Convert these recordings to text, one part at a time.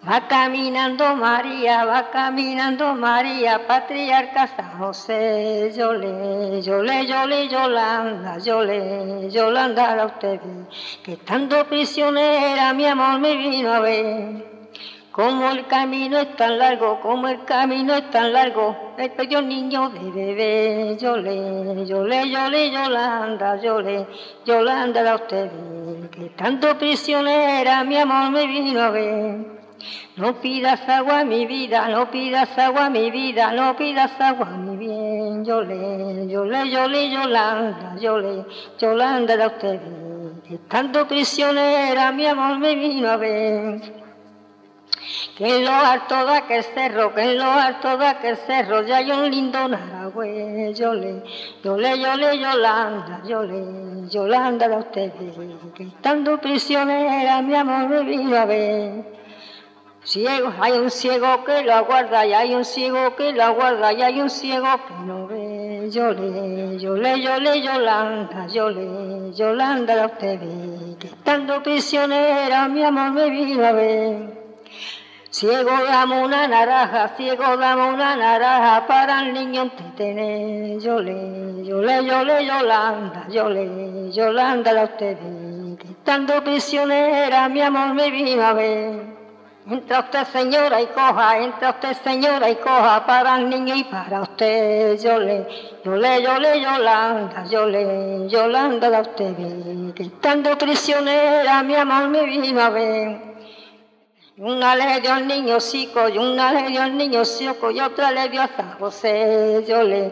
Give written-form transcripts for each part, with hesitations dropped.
Va caminando María, patriarca San José, yole, Yolanda, la usted vi, que estando prisionera mi amor me vino a ver. Como el camino es tan largo, el pequeño niño de bebé, Yolanda, Yolanda, la usted vi, que estando prisionera mi amor me vino a ver. No pidas agua a mi vida, no pidas agua a mi vida, no pidas agua a mi bien, Yolanda, la usted vi, que estando prisionera mi amor me vino a ver. Que en lo alto de aquel cerro, ya hay un lindo naragüe, Yolanda, la usted ve, que estando prisionera mi amor me vino a ver. Ciego, hay un ciego que lo aguarda, y hay un ciego que lo aguarda, y hay un ciego que no ve, Yolanda, la usted ve, que estando prisionera mi amor me vino a ver. Ciego dame una naranja para el niño entretener. Yolanda, la usted ve, que estando prisionera mi amor me vino a ver. Entra usted señora y coja para el niño y para usted. Yolanda, la usted ve, que estando prisionera mi amor me vino a ver. Una le dio al niño Sico, y una le dio al niño Sioco, y otra le dio a San José.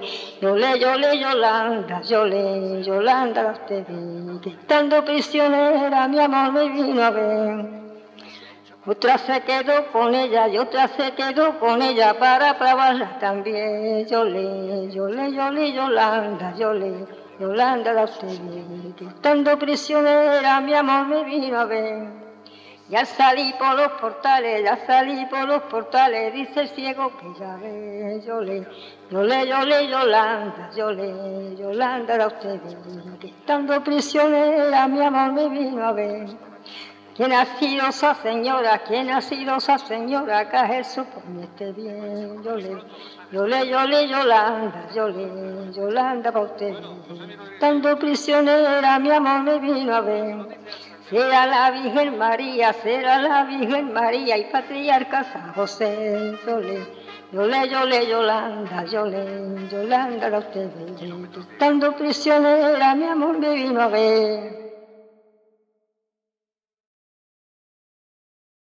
Yolanda, la usted ve, que estando prisionera mi amor me vino a ver. Otra se quedó con ella y otra se quedó con ella para probarla también. Yolanda, la usted ve, que estando prisionera mi amor me vino a ver. Ya salí por los portales, dice el ciego que ya ve. Yolanda, la usted ve, que estando prisionera mi amor me vino a ver. ¿Quién ha sido esa señora? Que a Jesús por mí esté bien. Yolanda, para usted ver, estando prisionera mi amor me vino a ver. Será la Virgen María y patriarca San José, Yolanda, la usted ve, estando prisionera mi amor me vino a ver.